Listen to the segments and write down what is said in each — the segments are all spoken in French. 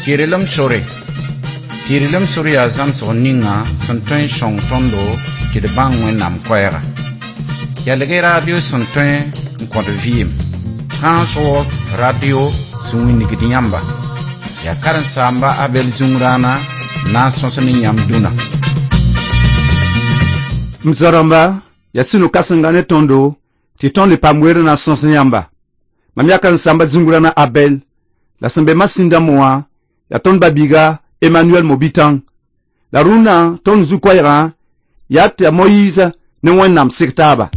Kirilam Suri Azam Soninga, Sontin Shong Tondo, Kidbang Nam Quera. Yalege Radio Sontin, Quadrivim. Transworld Radio, Suminigdiamba. Yakaran Samba Abel Zungrana, Na Sonsoniam Duna. Mzoramba, Yasunu Kasangane Tondo, Titon de Pamwere na Sonsoniamba. Mamiakan Samba Zungrana Abel, la Sambe Masinda Moa, ya ton Babiga, Emmanuel Mobitan, la Runa, ton Zukwaira, Yat ya Moïse, ne Wenam Sektaba.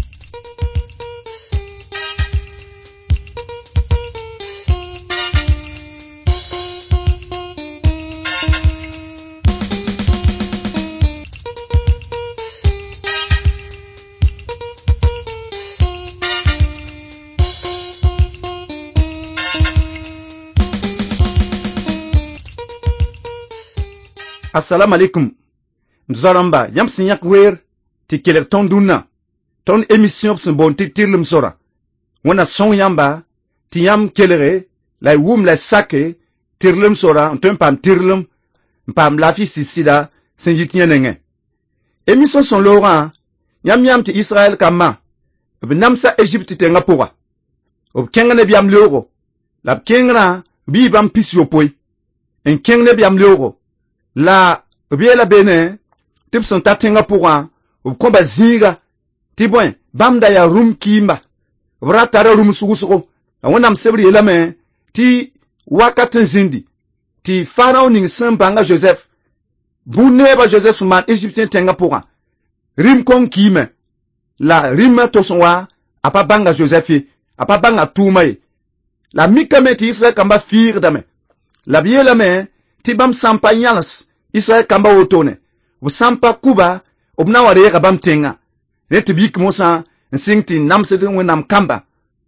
Assalamu alaikum. Mzaramba, yam sinyak wer, ti kelek ton duna. Ton émission psen bon ti tirlum sora. Wana son yamba, ti yam kelere, la wum la sake, tirlum sora, ton pam tirlum, pam lafi sisida, sen yitnyenenge. Émission son Laurent, yam ti Israël kama, namsa Égypte te ngapura. Ob kengane biam leoro, lab kengra, bi bam pis yopoi. En kengne biam leoro. La, biela bene, tip son tatenga pourra, ou komba zinga, tibwen, bamda ya rum kimba, vratara rum sugusuro, a wanam sebri elame, ti wakaten zindi, ti pharaon ning sembanga Joseph, buneba Joseph man Égyptien tenga pourra, rim kon kime, la rima tosonwa, apa banga Joseph, apa banga tumaye, la mikame ti isa kamba fir dame, la biela me, Tibam sampa nyals, Israel kamba otone. Bu sampa kuba, obna wade kabam tenga. Net bik mosa, nsingti namsede wenam kamba.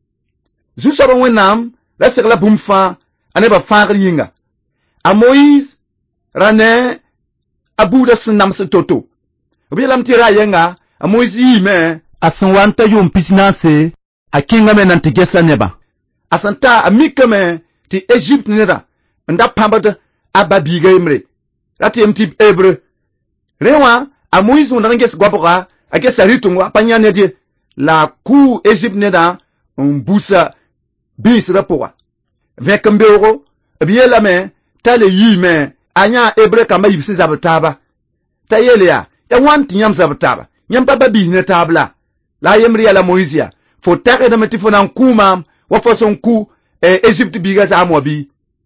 Zusaba wenam, la sekla bumfa, aneba fagri yinga. A Moïse, rane, abuda sin namse toto. Obilam tira yenga, a Moïse yime, asanwanta yom pisnase, a kinga men antigesa neba. Asanta amikame, ti Egypte neda, nda pambada, ababiga emre rati mtip ebre rewa a Moïse ndanges gwabora akesa ritungwa panyane die la ku Egypte neda mbusa bis rapora vekambero biela me tale yime anya ebre kamba yibsi zabtaba tayele ya wanti nyam zabtaba nyam baba bizne tabla la yemri ya la Moïse ya fo tare da metifo nan kuma wa façon ku Egypte biga za mobi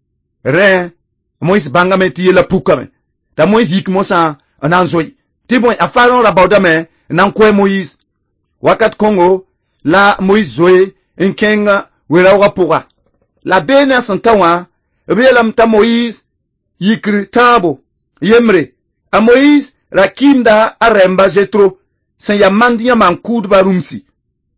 re Moïse bangame ti la pukame. Ta Moïse yik mosa ananzoi. Ti bon afaron la baudame nan kwe Moïse. Wakat Congo la Moïse zoe enkenga wela wapura. La bena santawa ebela mta Moïse yikri tabo yemre. A Moïse rakimda aremba jetro san ya mandinya mankud barumsi.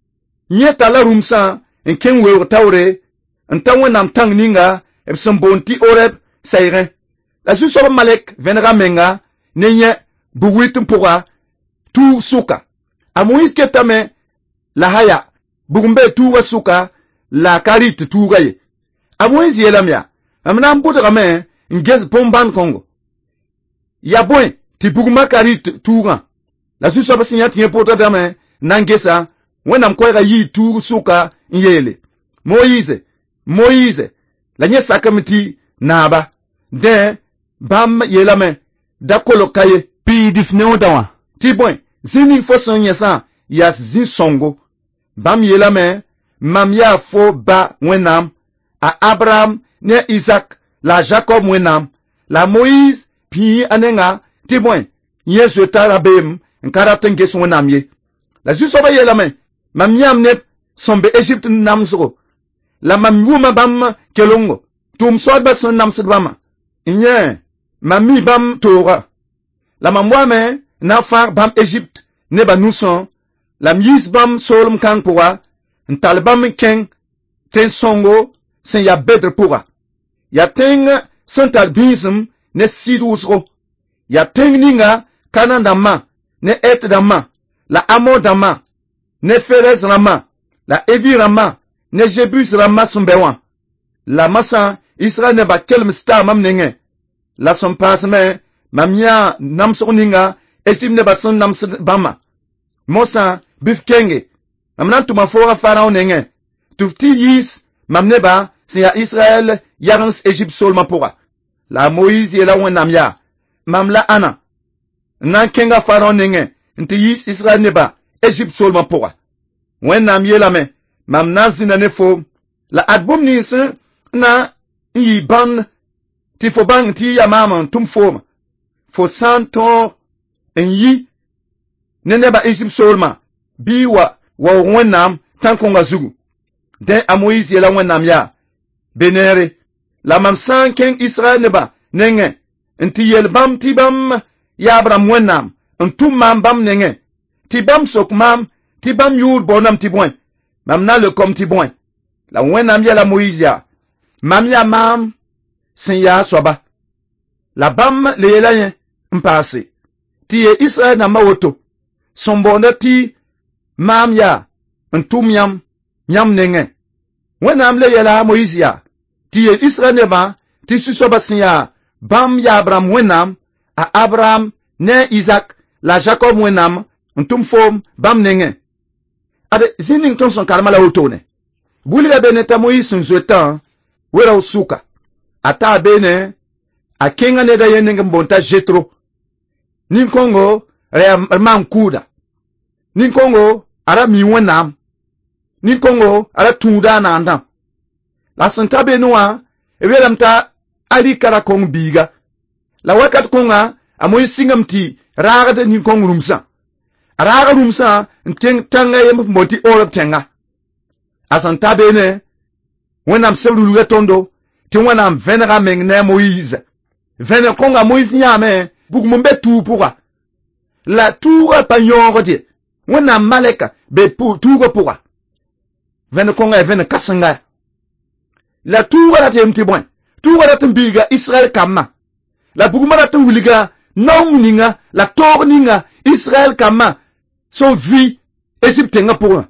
Nyeta la rumsa enken we taure antawe nam tang ninga ebson bonti oreb Sayre. La jussoba malek venera menga, nenye, buwitum pourra, tout souka. A Moïse ketame, la haya, bugumbe tout souka, la karite tout gaye. A Moïse yelamia, amnam boudrame, ngez pomban Congo. Yabouen, ti buguma karite tout ran. La jussoba signa tien potra dame, nangesa, wenam kwera yi tout souka, yele. Moïse, la nye sakamiti, naba. Den, bam yelame, da kolokaye, pi difne odawa. Tibwen, zinin foson yesan, yas zin songo. Bam yelame, mam ya fo ba wenam, a Abraham, ne Isaac, la Jacob wenam, la Moïse, pi anenga, tibwen, yesu tarabem, nkaraten ges wenam ye. La zusoba yelame, mam yam ne, sombe Egypte namzro. La mam wuma bam kelongo, tum soadba son namsdwama. Nye, mami bam Torah. La mamwame, na far bam Egypte, neba nuson, la myis bam solom kang pura, ntal bam ken, ten songo, sen ya bedre pura. Ya teng, sental binsem, ne sidusro. Ya teng ninga, kanan dama, ne et dama, la amo dama, ne ferez rama, la evi rama, ne jebus rama sumbewan. La masa, Israël ne ba kel msta mam nenge, la son pasme mamia namso ninga Egypte ne bason namso bama mosa bifkenge mamna tuma fora pharaon nenge tufti yis mamneba si ya Israël yarans Egypte sol mapora la Moïse yela wonamya mamla ana nan kenga pharaon nenge nti yis Israël neba Egypte sol mapora wennam yela me mamna zina ne fo la adbum ni se na yi ban ti fo bang ti ya mama tum fo fo santo en yi neneba Egypte solma biwa wa wennam tankonga zugu den a Moïse yela wennam ya benere la mam san ken Israël neba nenge nti yel bam ti bam ya Abraham wennam ntum mam bam nenge ti bam sok mam ti bam yur bonam ti boin mam na le kom ti boin la wennam yela Moïse ya mam ya mam sin ya soba la bam le yela yen mpase ti ye Israël na mawoto son bonda ti mam ya ntum yam nyam nenge wennam le yela Moïse ya ti ye Israël neba ti su soba sin ya bam ya Abraham wennam a Abraham ne Isaac la Jacob wennam ntum fom bam nenge ade zinin ton son karmala utone buli ga beneta Moïse nzwetan wera usuka ata bene akenga ne da yenenge mbonta Jetro ninkongo mam kuda ninkongo ara mi wennam ninkongo ara tuda na andam la santa benua ewelamta ali kara kong biga la wakat konga amoy singamti raagade ninkong rumsa araga rumsa tanga yem mboti orab tenga asanta bene wennam sebru tondo ti wennam venera mengne Moïse vene konga Moïse nyame bugumbe tu pourra la tour panyongodi wennam maleka be pour tour pourra vene konga vene kasanga la tour la temti bon tour la tembiga Israël kama la bugumara tu wuliga ninga la tor ninga Israël kama son vie Egypte nga pour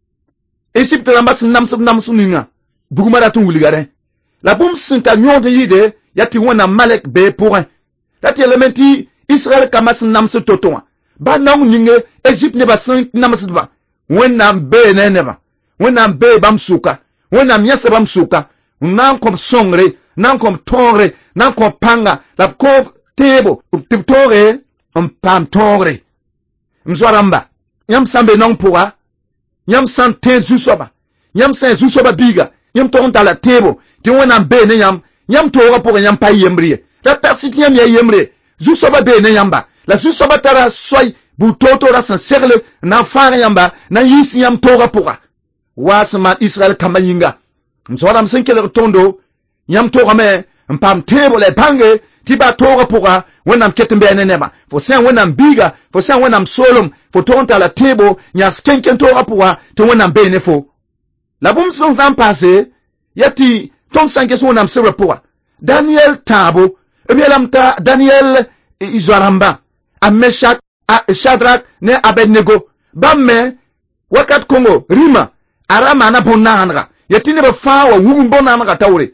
Egypte lambas namsu ninga bugumara tu wuliga den la bum sinta nyon de yide yati wona malek be pour la ti elementi Israël kama namsu totoa ba ninga Egypte ne ba namsu ba wennam be neneba wennam be bamsuka wennam yasa bamsuka nan kom songre nan kom tongre nan kom panga la ko tebo tiptore pam tongre mzwaramba yam sambe non pourra yam santé zusoba yam sen zusoba biga yam tonta la tebo ti wona be ne yam tora pour yam pa yembre la persiti yam yembre zusoba be ne yamba la zusoba tara soy bu toto ra san serle na fara yamba na yisi yam tora pourra wasman Israël kamayinga mzwaram senkele tondo yam tora me mpam tebo le pange tiba tora pourra wennam ketembe neneba fo sen wennam biga fo sen wennam solom fo tonta la tebo nya skenken tora pourra te wennam be ne fo la bum son van passé yati ton sanke so wennam sebe pourra Daniel tabo ebelam ta Daniel izaramba a Meshach a Shadrach ne Abednego bamme wakat kongo rima arama na bonanga yati ne ba fa wa wugun bonanga tawre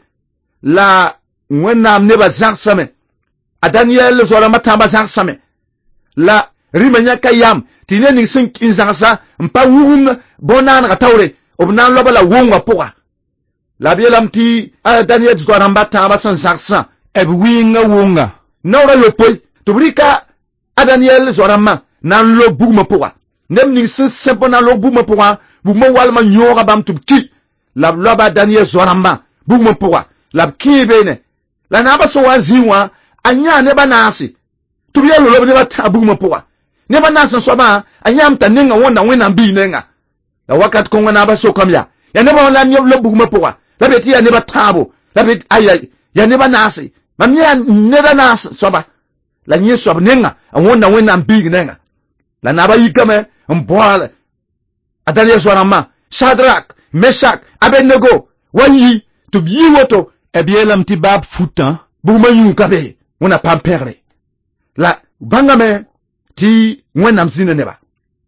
la wennam ne ba zarsame a Daniel zorama tamba zarsame la rimanya kayam tine ning sin kinzarsa mpa wugun bonanga tawre obnan loba la wonga poa la bielam ti a Daniel zoramba tamba san zarsa eb winga wonga nora lopoi tubrika a Daniel zorama nan lo bugma poa nem ning sin sempo nan lo bugma poa bugma walma nyora bam tubki la loba Daniel zoramba bugma poa la kibene la naba so waziwa anya ne banasi tubiya lo ne batabu mapoa ne banasa so ba anya mta nenga wona wena mbi nenga la wakat konga naba so kamya ya ne ba la nyo lo bugu mapoa la beti ya ne batabo la beti ayay ya ne banasi mamya ne banasa so ba la nyeso nenga wona wena mbi nenga la naba yikame mbwala adali so rama Shadrach Meshach Abednego wanyi tubiyi woto ebielam ti bab futa buguma yu kabe wona pampere la bangame ti wennam zine neba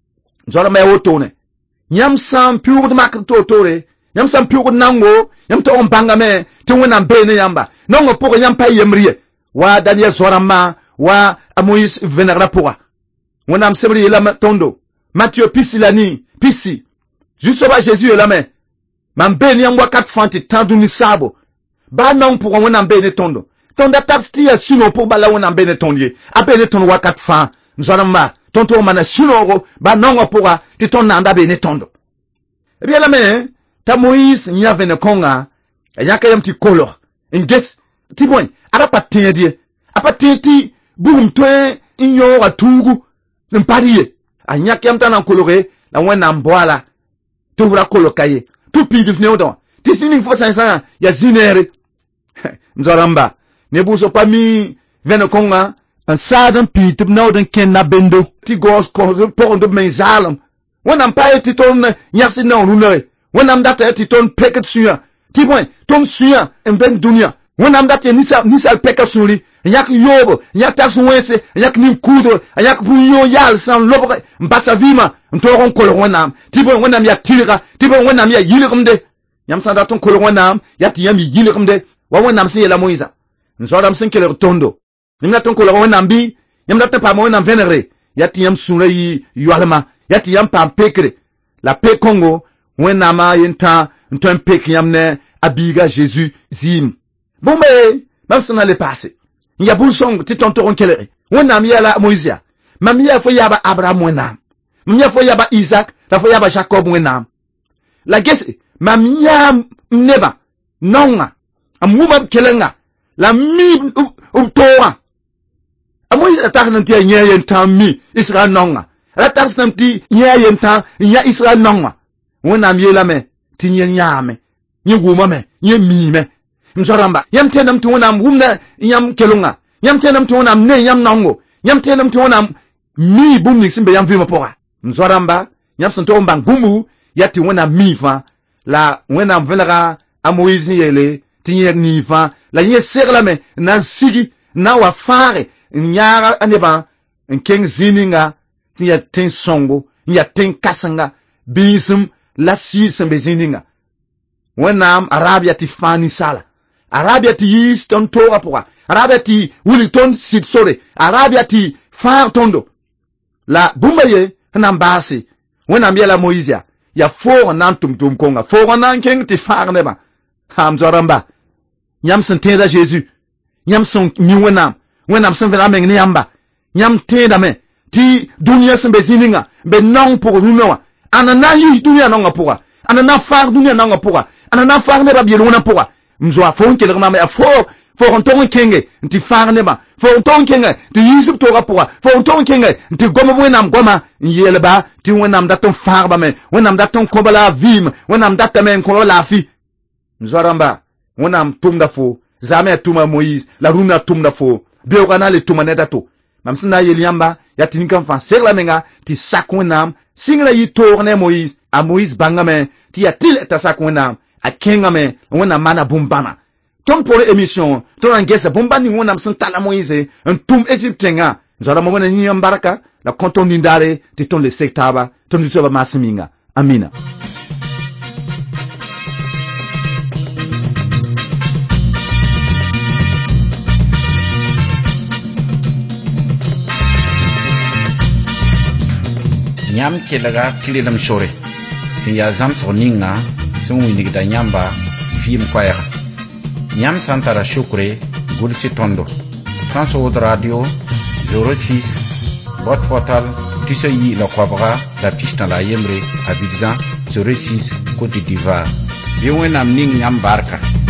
nzora me wotone nyam sam pur de mak totore nyam sam pur nango nyam to bangame ti wennam be ne yamba nongo poko nyam pa yemrie wa Daniel Zorama wa Moïse venerla pourra wonam sebri la tondo Matthieu pisilani pisi juste ba Jésus la mais mambeni amwa 4 fanti tanduni sabo ba non pour wonam bene tondo tonda taxti ya sino pour bala wonam bene tonye abene ton wa 4 fan Zorama tonto mana sino ba non pour ti ton nanda bene tondo e bien la mais ta Moïse nya vene konga yaka yam ti kolo inges ti boy ara patedi apateti bugum twe inyo wa tugu nparie anyaka yam tan kolore la wena mboala to vra kolokaye to pidi fne odon ti sinin fo sansan ya zinere Nzoramba ne buso pami vene konga un sadan pidi noden ken na bendo ti gos ko por ndo menzalem wena mpaye ti ton nyasi na onune wena mdata ti ton peket suya ti boy tom suya en ben dunia wena mdata nisa peka suri yak yobo yak taswense yak nim kudro yak bunyo yal san lobo mbasa vima ntoron kolo wonam tibo wonam ya tira tibo wonam ya yilirumde yam sanda ton kolo wonam ya tiyam yilirumde wa wonam se la moiza nsoram sen kele tondo nimna ton kolo wonam bi yam da pa wonam venere ya tiyam sunra yi yalma ya tiyam pam pekre la pe Congo wonama yenta nton pek yamne abiga Jésus zim bombe même ça n'allait passer il y a bon song ti tontoron kele wonam yala Moïse mamia fo yaba Abraham wonam mamia fo yaba Isaac la fo yaba Jacob wonam la gese mamia neba nonga amuma kelenga la mi toa amoy atar nan ti nyayen tam mi Israël nonga la tar nam ti nyayen tam nya Israël nonga wonam yela me ti nyame nyi guma me nyi mi me Mzoramba yam tenam tu wonam wumna yam kelunga yam tenam tu wonam ne yam nango yam tenam tu wonam mi bumni simbe yam vima pora Mzoramba yam santo mbang gumu yati wonam mi fa la wonam velara a Moïse yele tinye ni fa la nye serla me na sigi na wa fare nyara aneba nkeng zininga tiya ten songo ya ten kasanga bisum la si sembe zininga wonam Arabia ti fani sala Arabia ti yiston tora pourra Arabia ti wuliton sit sore Arabia ti far tondo la bumbaye nambasi wena miela Moïse ya for nan tum konga for nan king ti far neba Mzoramba nyam sentenda Jésus nyam son mi wenam sen vela meng yamba nyam tenda me ti dunia sembe zininga be non pour runoa anana yi dunia non pourra anana far dunia non pourra anana far neba bielona pourra mzoa fon kele mama ya fo onton kenge nti far neba fo onton kenge ti yisub to rapora fo onton kenge nti goma wenam goma yeleba ti wenam daton far ba me wenam daton kobala vim wenam datamen ko la fi mzoramba wenam tumda fo zame tuma Moïse la runa tumda fo beogana le tuma nedato mamsina yeliamba ya tinikam fan serla menga ti sakwenam singla yi tourne Moïse a Moïse bangame ti ya til ta sakwenam a kengame wona mana bumbana ton pour émission ton angesa bumbani wona msantala Moïse un tum égyptien zara mo wona nyam baraka la konton nindare ti ton le sektaba ton disoba masiminga amina nyam kelega kililam shore sin ya zam soninga sun winig da nyamba film kwaya nyam santara shukre gulsi tondo Transworld Radio 06 bot portal tusayi la kwabra la piste la yemre Abidjan 06 Côte d'Ivoire bi wenam ning nyam barka